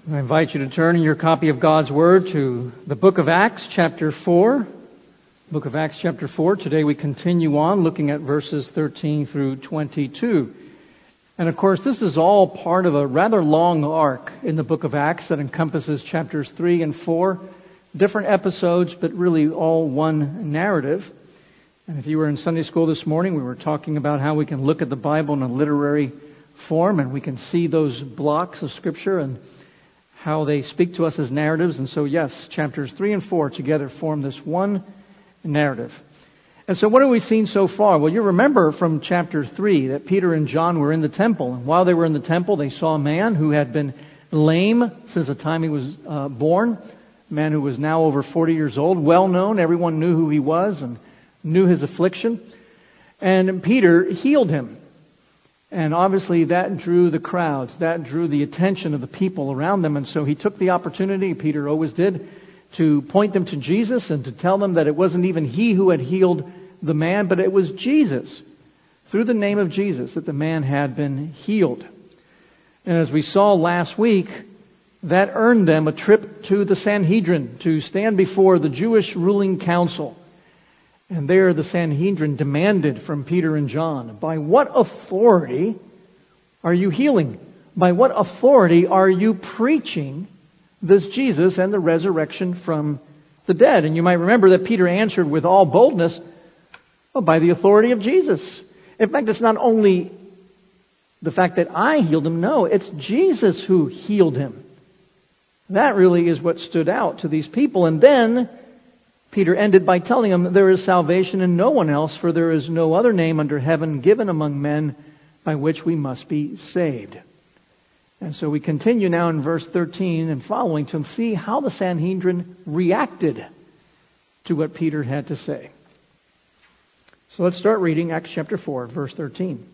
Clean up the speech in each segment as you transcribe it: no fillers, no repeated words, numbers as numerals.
I invite you to turn in your copy of God's Word to the book of Acts, chapter 4. Book of Acts, chapter 4. Today we continue on looking at verses 13 through 22. And of course, this is all part of a rather long arc in the book of Acts that encompasses chapters 3 and 4. Different episodes, but really all one narrative. And if you were in Sunday school this morning, we were talking about how we can look at the Bible in a literary form and we can see those blocks of Scripture and how they speak to us as narratives. And so, yes, chapters 3 and 4 together form this one narrative. And so what have we seen so far? Well, you remember from chapter 3 that Peter and John were in the temple. And while they were in the temple, they saw a man who had been lame since the time he was born. A man who was now over 40 years old, well known. Everyone knew who he was and knew his affliction. And Peter healed him. And obviously that drew the crowds, that drew the attention of the people around them. And so he took the opportunity, Peter always did, to point them to Jesus and to tell them that it wasn't even he who had healed the man, but it was Jesus, through the name of Jesus, that the man had been healed. And as we saw last week, that earned them a trip to the Sanhedrin to stand before the Jewish ruling council. And there the Sanhedrin demanded from Peter and John, by what authority are you healing? By what authority are you preaching this Jesus and the resurrection from the dead? And you might remember that Peter answered with all boldness, well, by the authority of Jesus. In fact, it's not only the fact that I healed him, no, it's Jesus who healed him. That really is what stood out to these people. And then Peter ended by telling them there is salvation in no one else, for there is no other name under heaven given among men by which we must be saved. And so we continue now in verse 13 and following to see how the Sanhedrin reacted to what Peter had to say. So let's start reading Acts chapter 4, verse 13.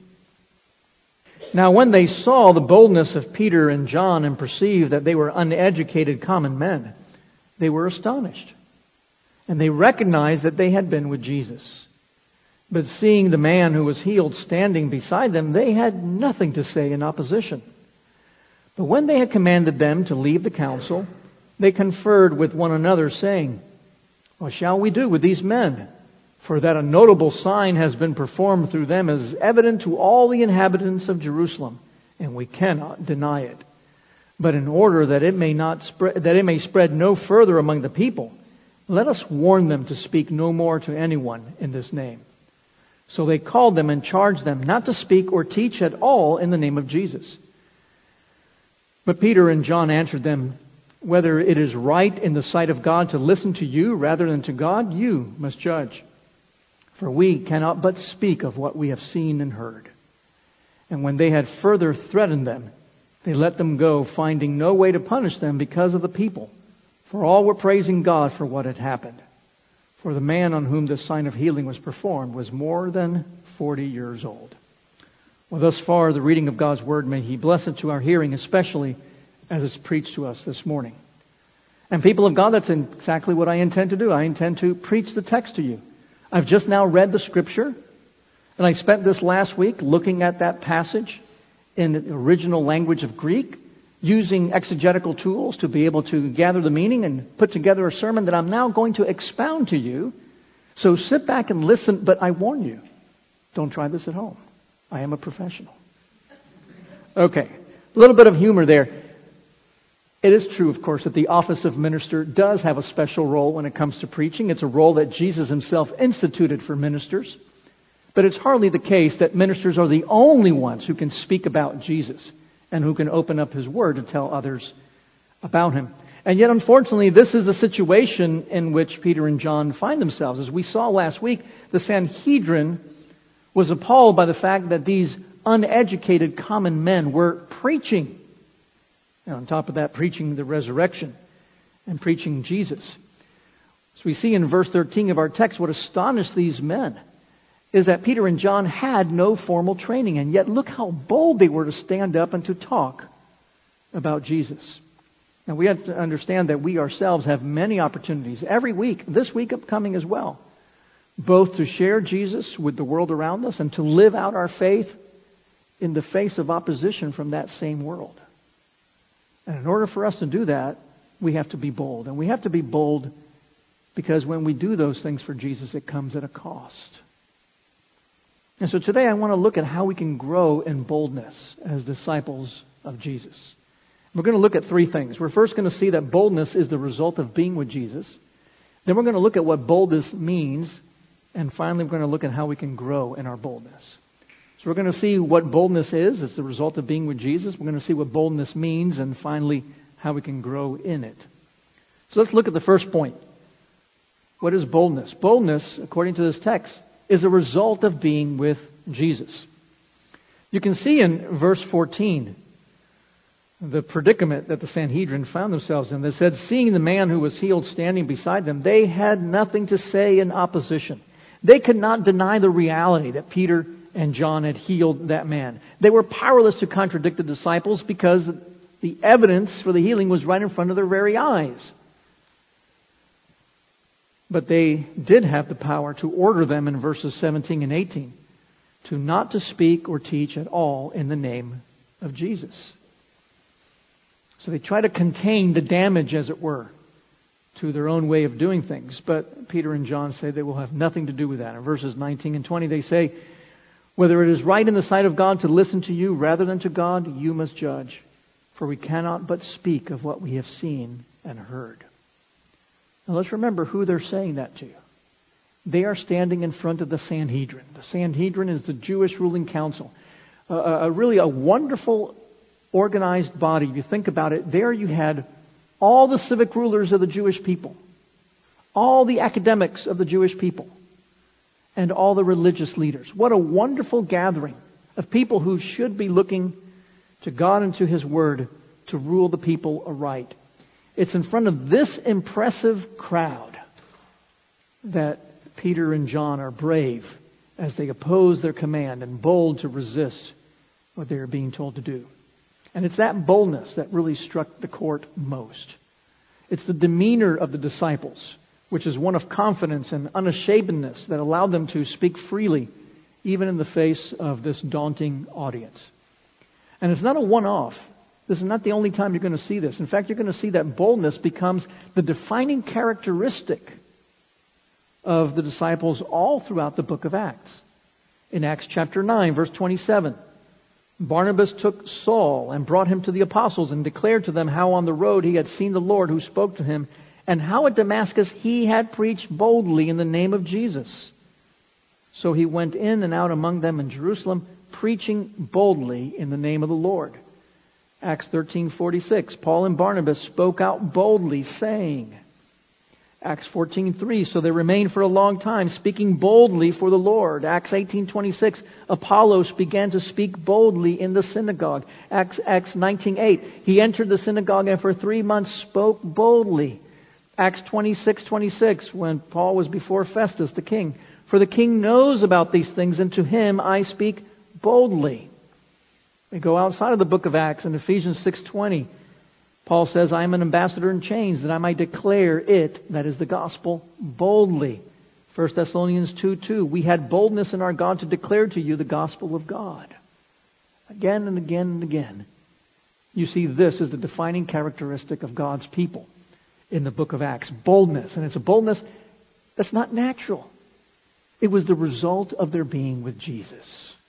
Now when they saw the boldness of Peter and John and perceived that they were uneducated common men, they were astonished. And they recognized that they had been with Jesus. But seeing the man who was healed standing beside them, they had nothing to say in opposition. But when they had commanded them to leave the council, they conferred with one another, saying, what shall we do with these men? For that a notable sign has been performed through them is evident to all the inhabitants of Jerusalem, and we cannot deny it. But in order that it may spread no further among the people, let us warn them to speak no more to anyone in this name. So they called them and charged them not to speak or teach at all in the name of Jesus. But Peter and John answered them, whether it is right in the sight of God to listen to you rather than to God, you must judge. For we cannot but speak of what we have seen and heard. And when they had further threatened them, they let them go, finding no way to punish them because of the people. For all were praising God for what had happened. For the man on whom this sign of healing was performed was more than 40 years old. Well, thus far, the reading of God's Word, may He bless it to our hearing, especially as it's preached to us this morning. And people of God, that's exactly what I intend to do. I intend to preach the text to you. I've just now read the Scripture, and I spent this last week looking at that passage in the original language of Greek, using exegetical tools to be able to gather the meaning and put together a sermon that I'm now going to expound to you. So sit back and listen, but I warn you, don't try this at home. I am a professional. Okay, a little bit of humor there. It is true, of course, that the office of minister does have a special role when it comes to preaching. It's a role that Jesus himself instituted for ministers. But it's hardly the case that ministers are the only ones who can speak about Jesus and who can open up His Word to tell others about Him. And yet, unfortunately, this is a situation in which Peter and John find themselves. As we saw last week, the Sanhedrin was appalled by the fact that these uneducated common men were preaching. And on top of that, preaching the resurrection and preaching Jesus. So we see in verse 13 of our text what astonished these men is that Peter and John had no formal training, and yet look how bold they were to stand up and to talk about Jesus. Now we have to understand that we ourselves have many opportunities every week, this week upcoming as well, both to share Jesus with the world around us and to live out our faith in the face of opposition from that same world. And in order for us to do that, we have to be bold. And we have to be bold because when we do those things for Jesus, it comes at a cost. And so today I want to look at how we can grow in boldness as disciples of Jesus. We're going to look at three things. We're first going to see that boldness is the result of being with Jesus. Then we're going to look at what boldness means. And finally, we're going to look at how we can grow in our boldness. So we're going to see what boldness is. It's the result of being with Jesus. We're going to see what boldness means. And finally, how we can grow in it. So let's look at the first point. What is boldness? Boldness, according to this text, is a result of being with Jesus. You can see in verse 14 the predicament that the Sanhedrin found themselves in. They said, seeing the man who was healed standing beside them, they had nothing to say in opposition. They could not deny the reality that Peter and John had healed that man. They were powerless to contradict the disciples because the evidence for the healing was right in front of their very eyes. But they did have the power to order them in verses 17 and 18 to not to speak or teach at all in the name of Jesus. So they try to contain the damage, as it were, to their own way of doing things. But Peter and John say they will have nothing to do with that. In verses 19 and 20 they say, whether it is right in the sight of God to listen to you rather than to God, you must judge. For we cannot but speak of what we have seen and heard. Now let's remember who they're saying that to. They are standing in front of the Sanhedrin. The Sanhedrin is the Jewish ruling council. Really a wonderful organized body. If you think about it, there you had all the civic rulers of the Jewish people, all the academics of the Jewish people, and all the religious leaders. What a wonderful gathering of people who should be looking to God and to His Word to rule the people aright. It's in front of this impressive crowd that Peter and John are brave as they oppose their command and bold to resist what they are being told to do. And it's that boldness that really struck the court most. It's the demeanor of the disciples, which is one of confidence and unashamedness that allowed them to speak freely, even in the face of this daunting audience. And it's not a one-off. This is not the only time you're going to see this. In fact, you're going to see that boldness becomes the defining characteristic of the disciples all throughout the book of Acts. In Acts chapter 9, verse 27, Barnabas took Saul and brought him to the apostles and declared to them how on the road he had seen the Lord who spoke to him, and how at Damascus he had preached boldly in the name of Jesus. So he went in and out among them in Jerusalem, preaching boldly in the name of the Lord. Acts 13:46, Paul and Barnabas spoke out boldly, saying. Acts 14:3, so they remained for a long time, speaking boldly for the Lord. Acts 18:26, Apollos began to speak boldly in the synagogue. Acts 19:8, he entered the synagogue and for 3 months spoke boldly. Acts 26:26, when Paul was before Festus, the king, for the king knows about these things, and to him I speak boldly. We go outside of the book of Acts in Ephesians 6:20. Paul says, I am an ambassador in chains that I might declare it, that is the gospel, boldly. 1 Thessalonians 2:2. We had boldness in our God to declare to you the gospel of God. Again and again and again. You see, this is the defining characteristic of God's people in the book of Acts. Boldness. And it's a boldness that's not natural. It was the result of their being with Jesus.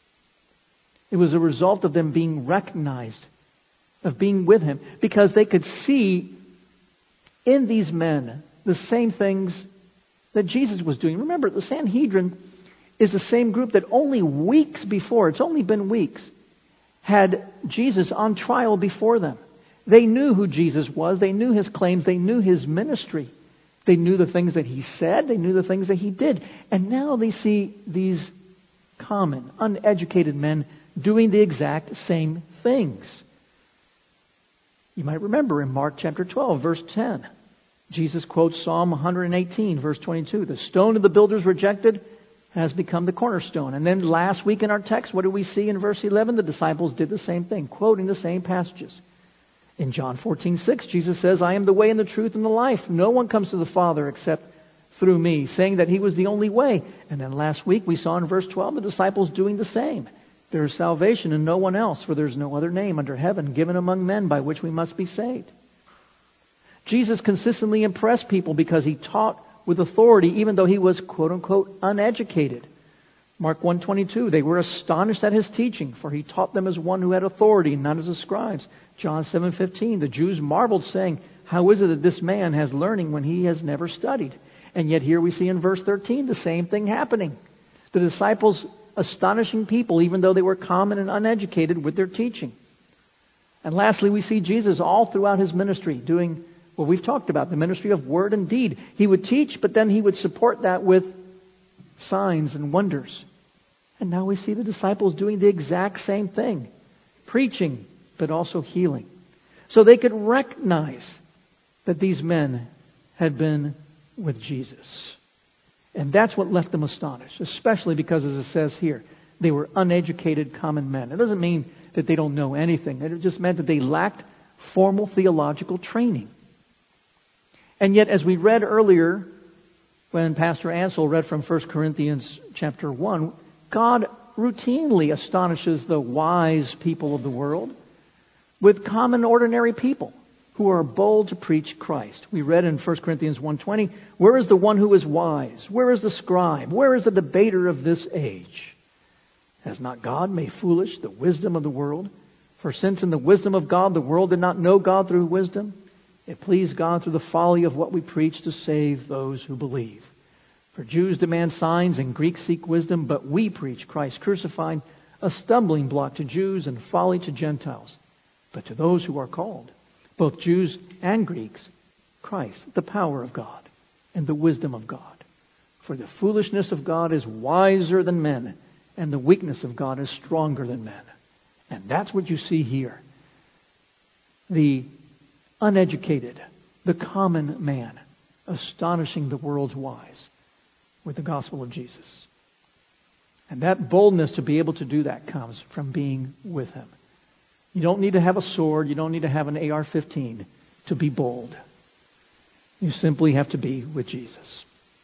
It was a result of them being recognized, of being with Him, because they could see in these men the same things that Jesus was doing. Remember, the Sanhedrin is the same group that only weeks before, it's only been weeks, had Jesus on trial before them. They knew who Jesus was. They knew His claims. They knew His ministry. They knew the things that He said. They knew the things that He did. And now they see these common, uneducated men doing the exact same things. You might remember in Mark chapter 12, verse 10, Jesus quotes Psalm 118, verse 22. The stone of the builders rejected has become the cornerstone. And then last week in our text, what do we see in verse 11? The disciples did the same thing, quoting the same passages. In John 14:6, Jesus says, I am the way and the truth and the life. No one comes to the Father except through me, saying that He was the only way. And then last week we saw in verse 12 the disciples doing the same. There is salvation in no one else, for there is no other name under heaven given among men by which we must be saved. Jesus consistently impressed people because he taught with authority even though he was, quote-unquote, uneducated. Mark 1:22, they were astonished at his teaching, for he taught them as one who had authority, not as the scribes. John 7:15, the Jews marveled, saying, how is it that this man has learning when he has never studied? And yet here we see in verse 13 the same thing happening. The disciples astonishing people even though they were common and uneducated with their teaching. And lastly, we see Jesus all throughout his ministry doing what we've talked about, the ministry of word and deed. He would teach, but then he would support that with signs and wonders. And now we see the disciples doing the exact same thing, preaching, but also healing. So they could recognize that these men had been with Jesus. And that's what left them astonished, especially because, as it says here, they were uneducated common men. It doesn't mean that they don't know anything. It just meant that they lacked formal theological training. And yet, as we read earlier, when Pastor Ansel read from 1 Corinthians chapter 1, God routinely astonishes the wise people of the world with common, ordinary people who are bold to preach Christ. We read in 1 Corinthians 1:20, where is the one who is wise? Where is the scribe? Where is the debater of this age? Has not God made foolish the wisdom of the world? For since in the wisdom of God the world did not know God through wisdom, it pleased God through the folly of what we preach to save those who believe. For Jews demand signs and Greeks seek wisdom, but we preach Christ crucified, a stumbling block to Jews and folly to Gentiles. But to those who are called, both Jews and Greeks, Christ, the power of God and the wisdom of God. For the foolishness of God is wiser than men, and the weakness of God is stronger than men. And that's what you see here. The uneducated, the common man, astonishing the world's wise with the gospel of Jesus. And that boldness to be able to do that comes from being with him. You don't need to have a sword. You don't need to have an AR-15 to be bold. You simply have to be with Jesus.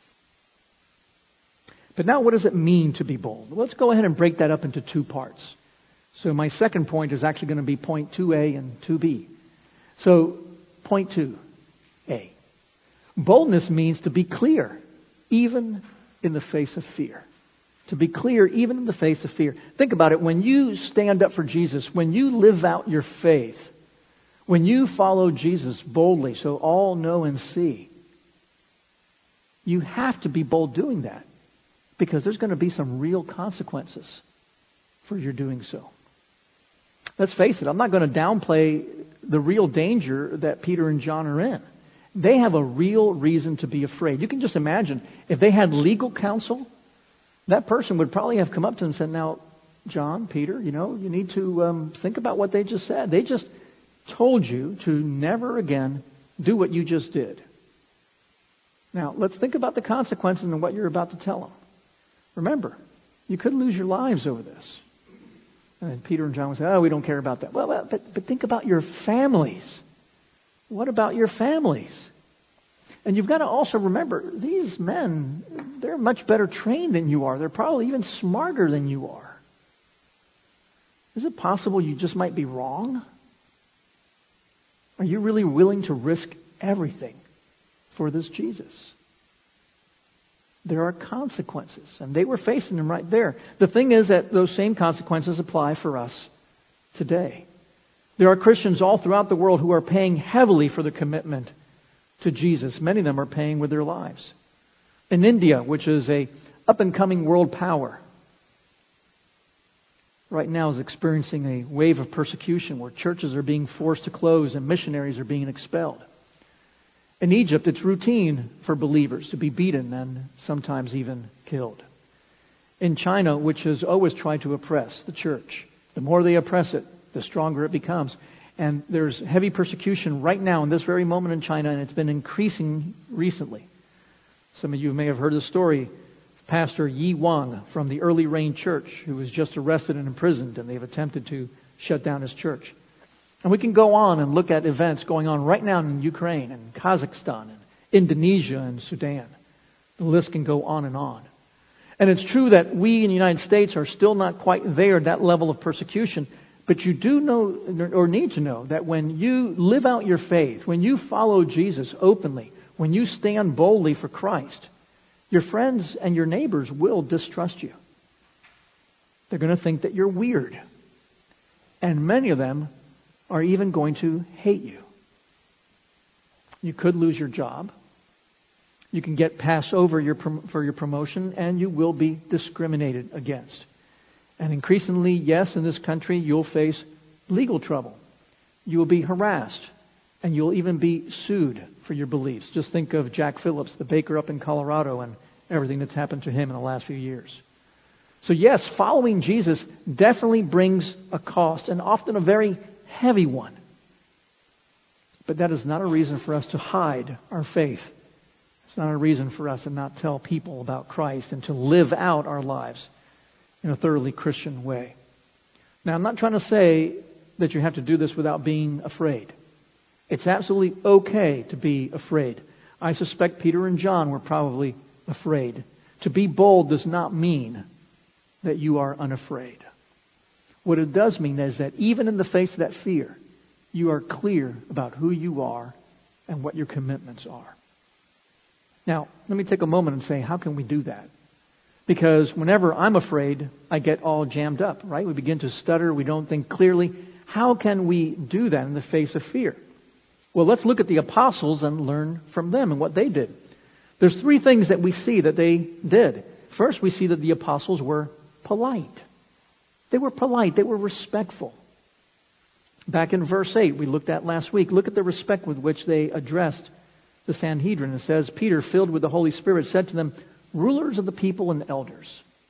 But now what does it mean to be bold? Let's go ahead and break that up into two parts. So my second point is actually going to be point 2A and 2B. So point 2A. Boldness means to be clear, even in the face of fear. To be clear, even in the face of fear. Think about it. When you stand up for Jesus, when you live out your faith, when you follow Jesus boldly so all know and see, you have to be bold doing that because there's going to be some real consequences for your doing so. Let's face it, I'm not going to downplay the real danger that Peter and John are in. They have a real reason to be afraid. You can just imagine if they had legal counsel, that person would probably have come up to them and said, now, John, Peter, you need to think about what they just said. They just told you to never again do what you just did. Now, let's think about the consequences and what you're about to tell them. Remember, you could lose your lives over this. And then Peter and John would say, we don't care about that. Well, but think about your families. What about your families? And you've got to also remember, these men, they're much better trained than you are. They're probably even smarter than you are. Is it possible you just might be wrong? Are you really willing to risk everything for this Jesus? There are consequences, and they were facing them right there. The thing is that those same consequences apply for us today. There are Christians all throughout the world who are paying heavily for the commitment to Jesus. Many of them are paying with their lives. In India, which is a up-and-coming world power, right now is experiencing a wave of persecution where churches are being forced to close and missionaries are being expelled. In Egypt, it's routine for believers to be beaten and sometimes even killed. In China, which has always tried to oppress the church, the more they oppress it, the stronger it becomes. And there's heavy persecution right now in this very moment in China, and it's been increasing recently. Some of you may have heard the story. Pastor Yi Wang from the Early Rain Church, who was just arrested and imprisoned, and they've attempted to shut down his church. And we can go on and look at events going on right now in Ukraine and Kazakhstan and Indonesia and Sudan. The list can go on and on. And it's true that we in the United States are still not quite there at that level of persecution. But you do know, or need to know, that when you live out your faith, when you follow Jesus openly, when you stand boldly for Christ, your friends and your neighbors will distrust you. They're going to think that you're weird. And many of them are even going to hate you. You could lose your job. You can get passed over for your promotion, and you will be discriminated against. And increasingly, yes, in this country, you'll face legal trouble. You will be harassed, and you'll even be sued for your beliefs. Just think of Jack Phillips, the baker up in Colorado, and everything that's happened to him in the last few years. So yes, following Jesus definitely brings a cost, and often a very heavy one. But that is not a reason for us to hide our faith. It's not a reason for us to not tell people about Christ and to live out our lives in a thoroughly Christian way. Now, I'm not trying to say that you have to do this without being afraid. It's absolutely okay to be afraid. I suspect Peter and John were probably afraid. To be bold does not mean that you are unafraid. What it does mean is that even in the face of that fear, you are clear about who you are and what your commitments are. Now, let me take a moment and say, how can we do that? Because whenever I'm afraid, I get all jammed up, right? We begin to stutter. We don't think clearly. How can we do that in the face of fear? Well, let's look at the apostles and learn from them and what they did. There's three things that we see that they did. First, we see that the apostles were polite. They were polite. They were respectful. Back in verse 8, we looked at last week, look at the respect with which they addressed the Sanhedrin. It says, Peter, filled with the Holy Spirit, said to them, rulers of the people and elders.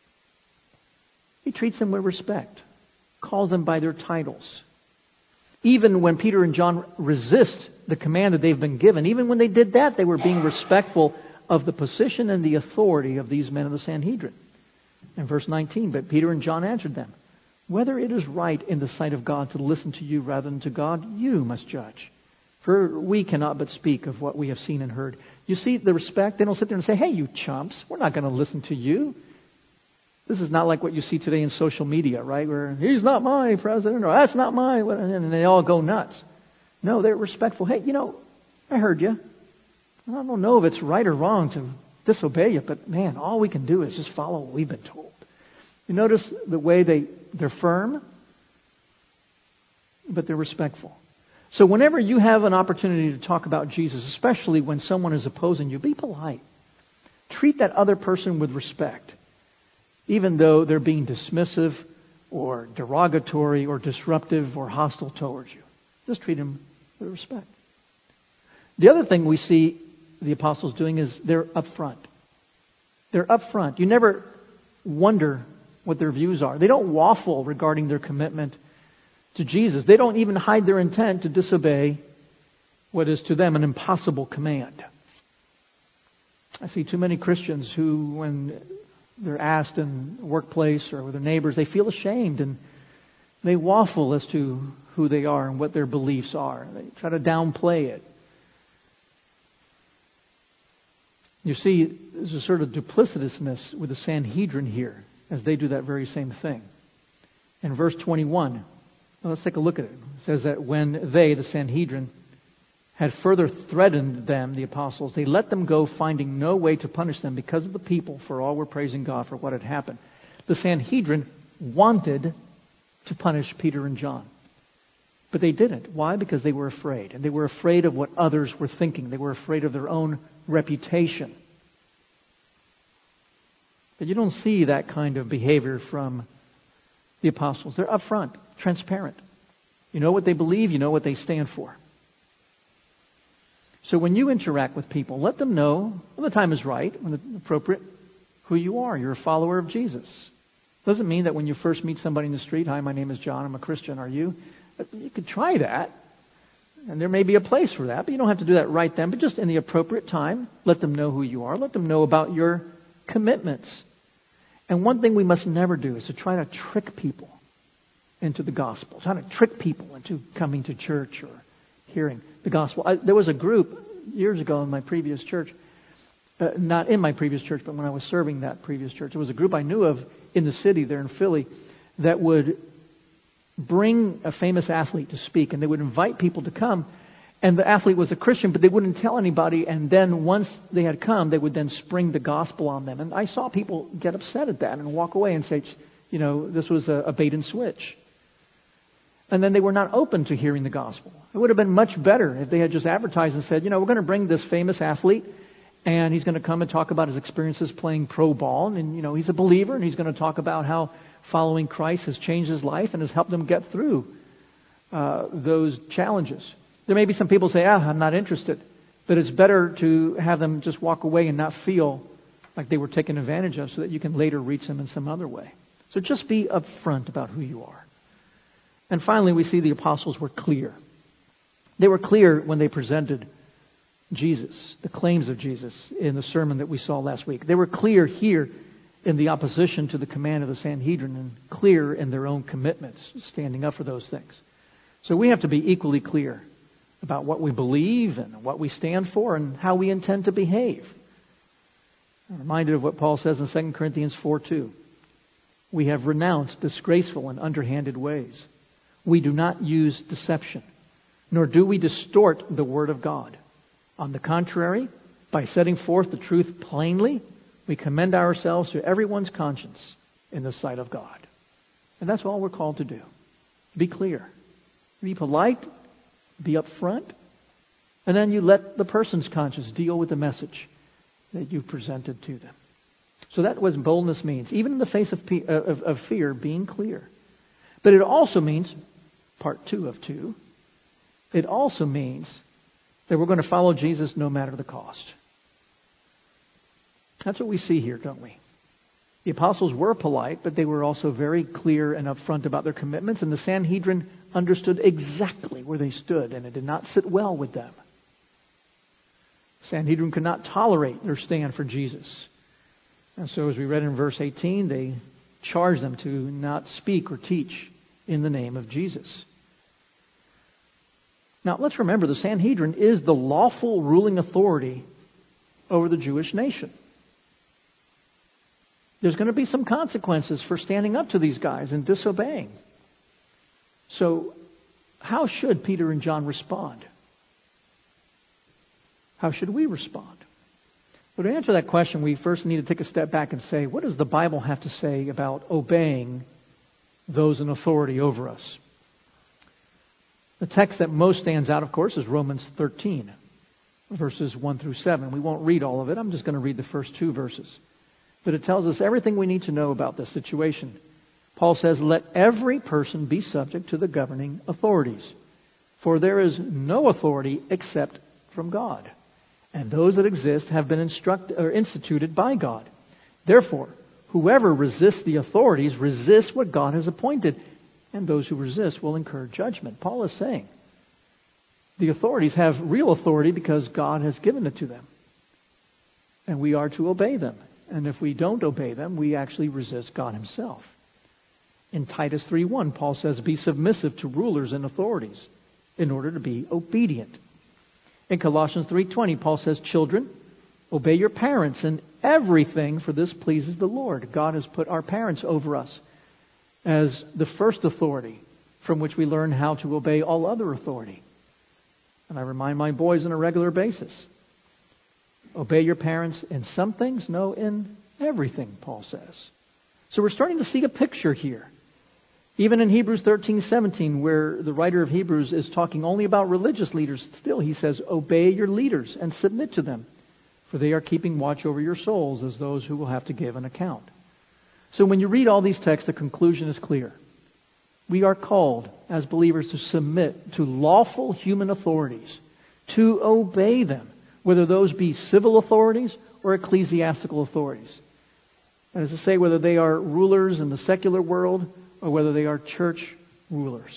He treats them with respect, calls them by their titles. Even when Peter and John resist the command that they've been given, even when they did that, they were being respectful of the position and the authority of these men of the Sanhedrin. In verse 19, but Peter and John answered them, whether it is right in the sight of God to listen to you rather than to God, you must judge. For we cannot but speak of what we have seen and heard. You see the respect? They don't sit there and say, hey, you chumps, we're not going to listen to you. This is not like what you see today in social media, right? Where he's not my president, or that's not my, and they all go nuts. No, they're respectful. Hey, I heard you. I don't know if it's right or wrong to disobey you, but man, all we can do is just follow what we've been told. You notice the way they're firm, but they're respectful. So whenever you have an opportunity to talk about Jesus, especially when someone is opposing you, be polite. Treat that other person with respect, even though they're being dismissive or derogatory or disruptive or hostile towards you. Just treat them with respect. The other thing we see the apostles doing is they're upfront. They're upfront. You never wonder what their views are. They don't waffle regarding their commitment to Jesus. They don't even hide their intent to disobey what is to them an impossible command. I see too many Christians who, when they're asked in the workplace or with their neighbors, they feel ashamed and they waffle as to who they are and what their beliefs are. They try to downplay it. You see, there's a sort of duplicitousness with the Sanhedrin here as they do that very same thing. In verse 21, let's take a look at it. It says that when they, the Sanhedrin, had further threatened them, the apostles, they let them go, finding no way to punish them because of the people, for all were praising God for what had happened. The Sanhedrin wanted to punish Peter and John. But they didn't. Why? Because they were afraid. And they were afraid of what others were thinking. They were afraid of their own reputation. But you don't see that kind of behavior from the apostles. They're upfront, transparent. You know what they believe, you know what they stand for. So when you interact with people, let them know when the time is right, when it's appropriate, who you are. You're a follower of Jesus. Doesn't mean that when you first meet somebody in the street, hi, my name is John, I'm a Christian, are you? You could try that. And there may be a place for that, but you don't have to do that right then. But just in the appropriate time, let them know who you are. Let them know about your commitments. And one thing we must never do is to try to trick people into the gospel. Try to trick people into coming to church or hearing the gospel. There was a group years ago in my previous church Not in my previous church, but when I was serving that previous church. It was a group I knew of in the city there in Philly that would bring a famous athlete to speak, and they would invite people to come. And the athlete was a Christian, but they wouldn't tell anybody. And then once they had come, they would then spring the gospel on them. And I saw people get upset at that and walk away and say, this was a bait and switch. And then they were not open to hearing the gospel. It would have been much better if they had just advertised and said, we're going to bring this famous athlete, and he's going to come and talk about his experiences playing pro ball. And, he's a believer, and he's going to talk about how following Christ has changed his life and has helped him get through those challenges. There may be some people say, I'm not interested. But it's better to have them just walk away and not feel like they were taken advantage of so that you can later reach them in some other way. So just be upfront about who you are. And finally, we see the apostles were clear. They were clear when they presented Jesus, the claims of Jesus in the sermon that we saw last week. They were clear here in the opposition to the command of the Sanhedrin and clear in their own commitments, standing up for those things. So we have to be equally clear about what we believe and what we stand for and how we intend to behave. I'm reminded of what Paul says in 2 Corinthians 4:2. We have renounced disgraceful and underhanded ways. We do not use deception, nor do we distort the word of God. On the contrary, by setting forth the truth plainly, we commend ourselves to everyone's conscience in the sight of God. And that's all we're called to do. Be clear. Be polite. Be upfront. And then you let the person's conscience deal with the message that you've presented to them. So that's what boldness means. Even in the face of fear, being clear. But it also means, part 2 of 2, it also means that we're going to follow Jesus no matter the cost. That's what we see here, don't we? The apostles were polite, but they were also very clear and upfront about their commitments, and the Sanhedrin understood exactly where they stood, and it did not sit well with them. The Sanhedrin could not tolerate their stand for Jesus. And so as we read in verse 18, they charged them to not speak or teach in the name of Jesus. Now, let's remember, the Sanhedrin is the lawful ruling authority over the Jewish nation. There's going to be some consequences for standing up to these guys and disobeying. So, how should Peter and John respond? How should we respond? Well, to answer that question, we first need to take a step back and say, what does the Bible have to say about obeying those in authority over us? The text that most stands out, of course, is Romans 13, verses 1 through 7. We won't read all of it. I'm just going to read the first 2 verses. But it tells us everything we need to know about this situation. Paul says, let every person be subject to the governing authorities, for there is no authority except from God, and those that exist have been instituted by God. Therefore, whoever resists the authorities resists what God has appointed, and those who resist will incur judgment. Paul is saying the authorities have real authority because God has given it to them, and we are to obey them. And if we don't obey them, we actually resist God himself. In Titus 3:1, Paul says, be submissive to rulers and authorities in order to be obedient. In Colossians 3:20, Paul says, children, obey your parents in everything, for this pleases the Lord. God has put our parents over us as the first authority from which we learn how to obey all other authority. And I remind my boys on a regular basis, obey your parents in some things, no, in everything, Paul says. So we're starting to see a picture here. Even in Hebrews 13:17, where the writer of Hebrews is talking only about religious leaders, still he says, obey your leaders and submit to them, for they are keeping watch over your souls as those who will have to give an account. So when you read all these texts, the conclusion is clear. We are called as believers to submit to lawful human authorities, to obey them, whether those be civil authorities or ecclesiastical authorities. That is to say, whether they are rulers in the secular world or whether they are church rulers.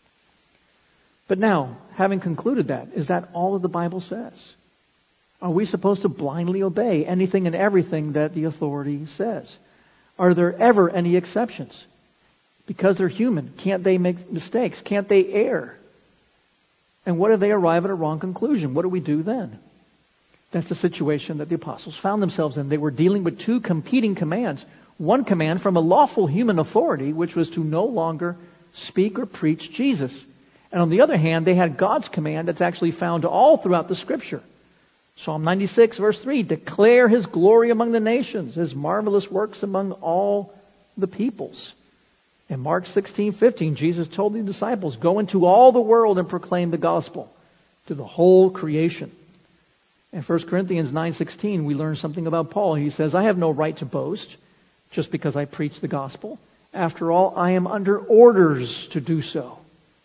But now, having concluded that, is that all that the Bible says? Are we supposed to blindly obey anything and everything that the authority says? Are there ever any exceptions? Because they're human, can't they make mistakes? Can't they err? And what if they arrive at a wrong conclusion? What do we do then? That's the situation that the apostles found themselves in. They were dealing with two competing commands. One command from a lawful human authority, which was to no longer speak or preach Jesus. And on the other hand, they had God's command that's actually found all throughout the Scripture. Psalm 96, verse 3, declare His glory among the nations, His marvelous works among all the peoples. In Mark 16:15, Jesus told the disciples, go into all the world and proclaim the gospel to the whole creation. In 1 Corinthians 9:16, we learn something about Paul. He says, I have no right to boast just because I preach the gospel. After all, I am under orders to do so.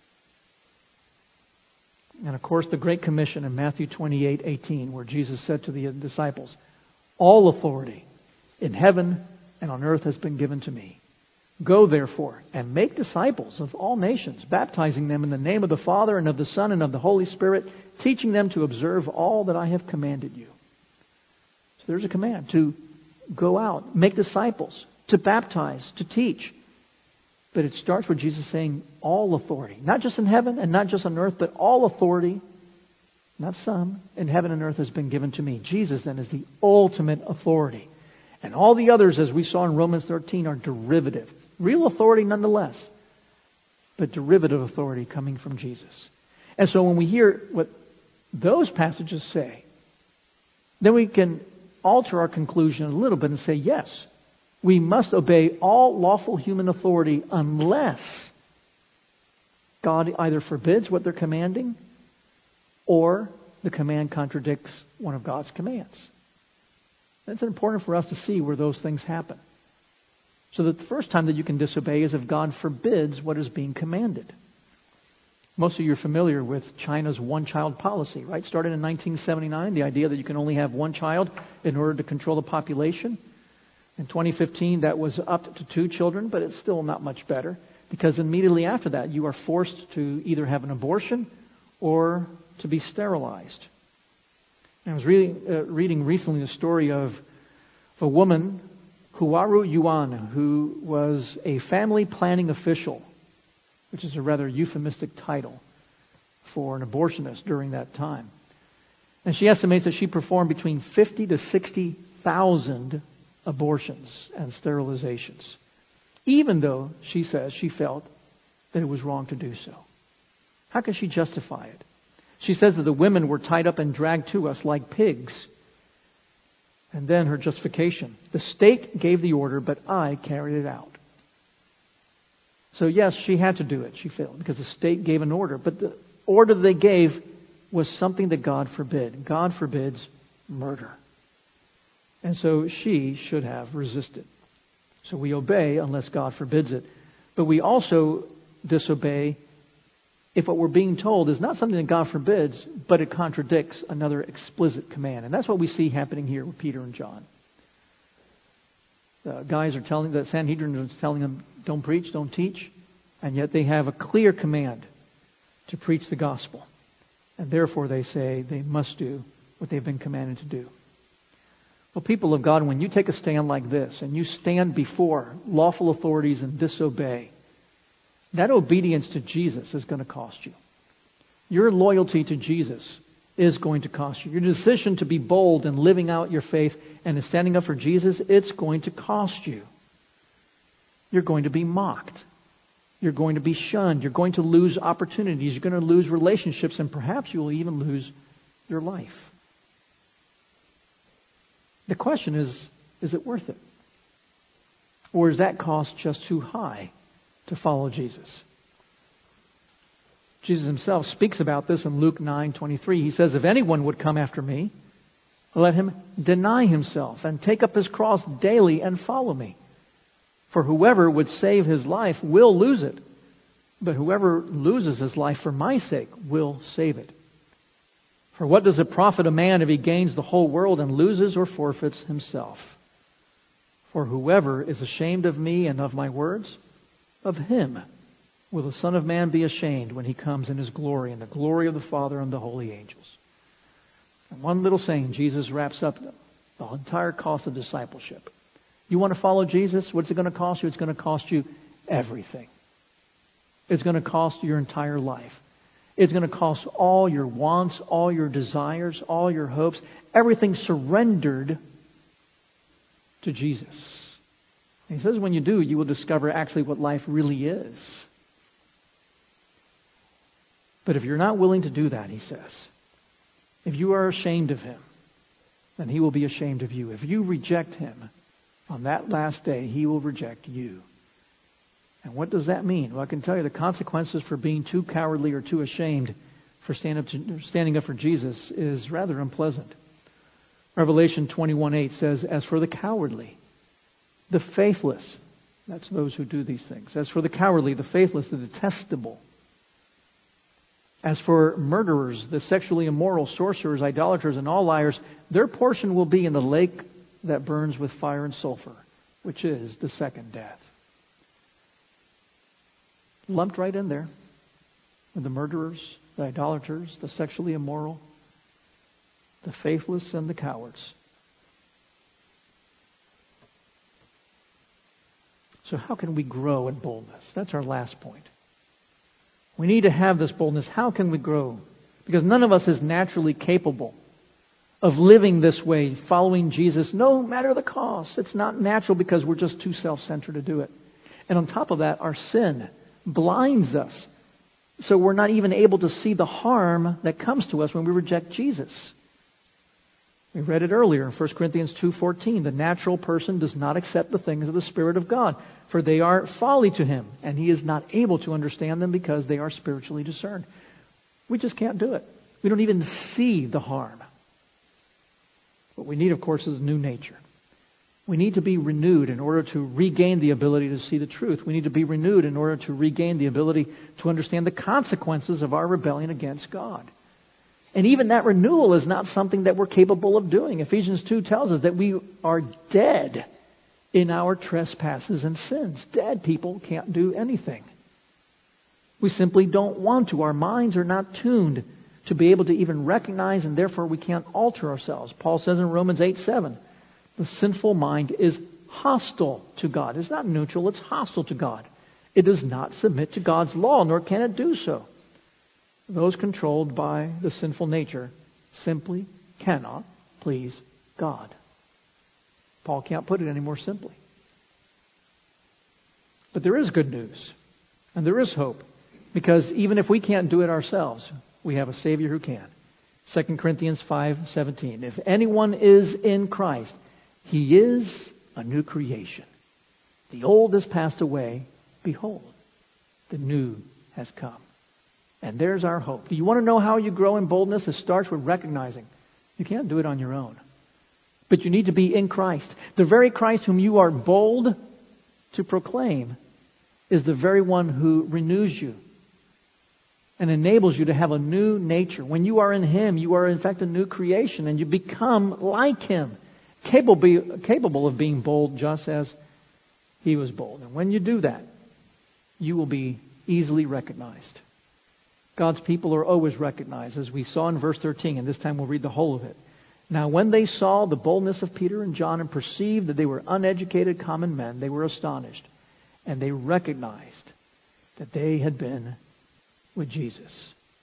And of course, the Great Commission in Matthew 28:18, where Jesus said to the disciples, all authority in heaven and on earth has been given to me. Go, therefore, and make disciples of all nations, baptizing them in the name of the Father and of the Son and of the Holy Spirit, teaching them to observe all that I have commanded you. So there's a command to go out, make disciples, to baptize, to teach. But it starts with Jesus saying all authority, not just in heaven and not just on earth, but all authority, not some, in heaven and earth has been given to me. Jesus then is the ultimate authority. And all the others, as we saw in Romans 13, are derivative. Real authority nonetheless, but derivative authority coming from Jesus. And so when we hear what those passages say, then we can alter our conclusion a little bit and say, yes, we must obey all lawful human authority unless God either forbids what they're commanding or the command contradicts one of God's commands. It's important for us to see where those things happen. So that the first time that you can disobey is if God forbids what is being commanded. Most of you are familiar with China's one-child policy, right? Started in 1979, the idea that you can only have one child in order to control the population. In 2015, that was up to 2 children, but it's still not much better because immediately after that, you are forced to either have an abortion or to be sterilized. I was reading recently the story of a woman, Huaru Yuan, who was a family planning official, which is a rather euphemistic title for an abortionist during that time. And she estimates that she performed between 50 to 60,000 abortions and sterilizations, even though she says she felt that it was wrong to do so. How can she justify it? She says that the women were tied up and dragged to us like pigs. And then her justification. The state gave the order, but I carried it out. So yes, she had to do it. She failed because the state gave an order. But the order they gave was something that God forbid. God forbids murder. And so she should have resisted. So we obey unless God forbids it. But we also disobey if what we're being told is not something that God forbids, but it contradicts another explicit command. And that's what we see happening here with Peter and John. The guys are telling, the Sanhedrin is telling them, don't preach, don't teach. And yet they have a clear command to preach the gospel. And therefore they say they must do what they've been commanded to do. Well, people of God, when you take a stand like this and you stand before lawful authorities and disobey, that obedience to Jesus is going to cost you. Your loyalty to Jesus is going to cost you. Your decision to be bold in living out your faith and in standing up for Jesus, it's going to cost you. You're going to be mocked. You're going to be shunned. You're going to lose opportunities. You're going to lose relationships, and perhaps you will even lose your life. The question is it worth it? Or is that cost just too high to follow Jesus? Jesus himself speaks about this in Luke 9:23. He says, if anyone would come after me, let him deny himself and take up his cross daily and follow me. For whoever would save his life will lose it, but whoever loses his life for my sake will save it. For what does it profit a man if he gains the whole world and loses or forfeits himself? For whoever is ashamed of me and of my words, of him will the Son of Man be ashamed when he comes in his glory and the glory of the Father and the holy angels. And one little saying, Jesus wraps up the entire cost of discipleship. You want to follow Jesus? What's it going to cost you? It's going to cost you everything. It's going to cost your entire life. It's going to cost all your wants, all your desires, all your hopes, everything surrendered to Jesus. And he says when you do, you will discover actually what life really is. But if you're not willing to do that, he says, if you are ashamed of him, then he will be ashamed of you. If you reject him, on that last day, he will reject you. And what does that mean? Well, I can tell you the consequences for being too cowardly or too ashamed for standing up for Jesus is rather unpleasant. Revelation 21:8 says, as for the cowardly, the faithless, that's those who do these things. As for the cowardly, the faithless, the detestable. As for murderers, the sexually immoral, sorcerers, idolaters, and all liars, their portion will be in the lake that burns with fire and sulfur, which is the second death. Lumped right in there with the murderers, the idolaters, the sexually immoral, the faithless, and the cowards. So how can we grow in boldness? That's our last point. We need to have this boldness. How can we grow? Because none of us is naturally capable of living this way, following Jesus, no matter the cost. It's not natural because we're just too self-centered to do it. And on top of that, our sin blinds us. So we're not even able to see the harm that comes to us when we reject Jesus. We read it earlier in 1 Corinthians 2:14. The natural person does not accept the things of the Spirit of God, for they are folly to him, and he is not able to understand them because they are spiritually discerned. We just can't do it. We don't even see the harm. What we need, of course, is a new nature. We need to be renewed in order to regain the ability to see the truth. We need to be renewed in order to regain the ability to understand the consequences of our rebellion against God. And even that renewal is not something that we're capable of doing. Ephesians 2 tells us that we are dead in our trespasses and sins. Dead people can't do anything. We simply don't want to. Our minds are not tuned to be able to even recognize, and therefore we can't alter ourselves. Paul says in Romans 8:7, the sinful mind is hostile to God. It's not neutral, it's hostile to God. It does not submit to God's law, nor can it do so. Those controlled by the sinful nature simply cannot please God. Paul can't put it any more simply. But there is good news, and there is hope, because even if we can't do it ourselves, we have a Savior who can. 2 Corinthians 5:17. If anyone is in Christ, he is a new creation. The old has passed away. Behold, the new has come. And there's our hope. Do you want to know how you grow in boldness? It starts with recognizing you can't do it on your own. But you need to be in Christ. The very Christ whom you are bold to proclaim is the very one who renews you and enables you to have a new nature. When you are in Him, you are in fact a new creation, and you become like Him, capable of being bold just as He was bold. And when you do that, you will be easily recognized. God's people are always recognized, as we saw in verse 13, and this time we'll read the whole of it. Now when they saw the boldness of Peter and John and perceived that they were uneducated common men, they were astonished, and they recognized that they had been with Jesus.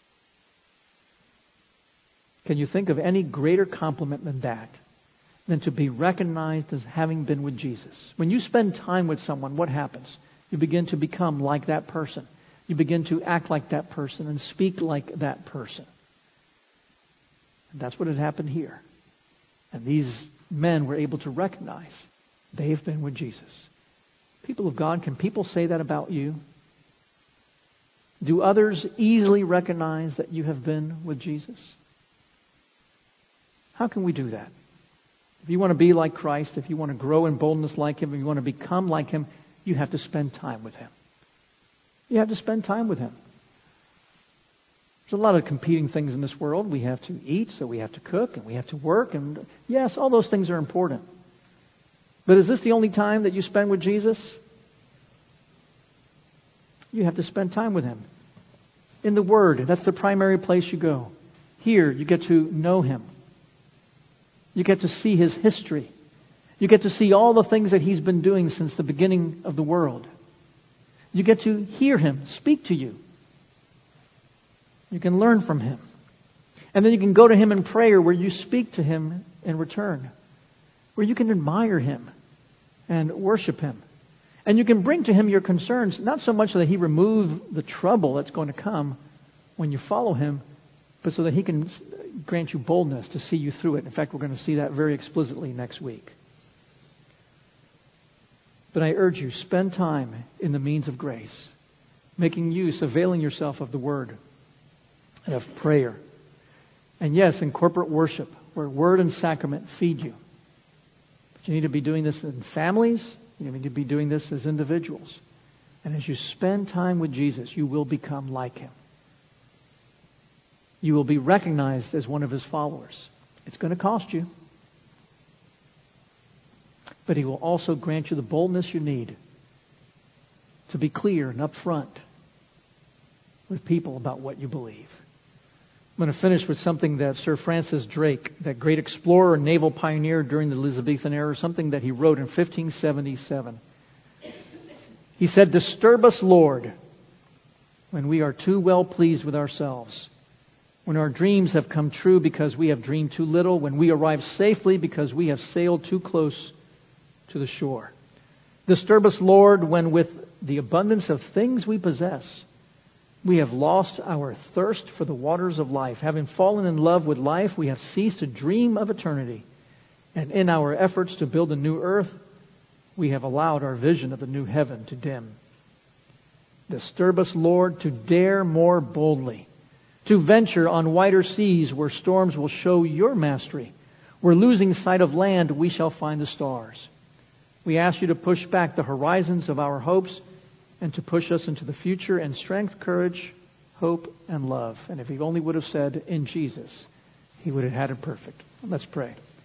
Can you think of any greater compliment than that, than to be recognized as having been with Jesus? When you spend time with someone, what happens? You begin to become like that person. You begin to act like that person and speak like that person. And that's what had happened here. And these men were able to recognize they've been with Jesus. People of God, can people say that about you? Do others easily recognize that you have been with Jesus? How can we do that? If you want to be like Christ, if you want to grow in boldness like Him, if you want to become like Him, you have to spend time with Him. You have to spend time with Him. There's a lot of competing things in this world. We have to eat, so we have to cook, and we have to work. And yes, all those things are important. But is this the only time that you spend with Jesus? You have to spend time with Him. In the Word, that's the primary place you go. Here, you get to know Him. You get to see His history. You get to see all the things that He's been doing since the beginning of the world. You get to hear Him speak to you. You can learn from Him. And then you can go to Him in prayer where you speak to Him in return, where you can admire Him and worship Him. And you can bring to Him your concerns, not so much so that He remove the trouble that's going to come when you follow Him, but so that He can grant you boldness to see you through it. In fact, we're going to see that very explicitly next week. But I urge you, spend time in the means of grace, making use, availing yourself of the Word and of prayer. And yes, in corporate worship, where Word and Sacrament feed you. But you need to be doing this in families. You need to be doing this as individuals. And as you spend time with Jesus, you will become like Him. You will be recognized as one of His followers. It's going to cost you. But He will also grant you the boldness you need to be clear and upfront with people about what you believe. I'm going to finish with something that Sir Francis Drake, that great explorer and naval pioneer during the Elizabethan era, something that he wrote in 1577. He said, "Disturb us, Lord, when we are too well pleased with ourselves, when our dreams have come true because we have dreamed too little, when we arrive safely because we have sailed too close to the shore. Disturb us, Lord, when with the abundance of things we possess, we have lost our thirst for the waters of life. Having fallen in love with life, we have ceased to dream of eternity. And in our efforts to build a new earth, we have allowed our vision of the new heaven to dim. Disturb us, Lord, to dare more boldly, to venture on wider seas where storms will show your mastery. Where losing sight of land, we shall find the stars. We ask you to push back the horizons of our hopes and to push us into the future in strength, courage, hope, and love." And if he only would have said, "in Jesus," he would have had it perfect. Let's pray.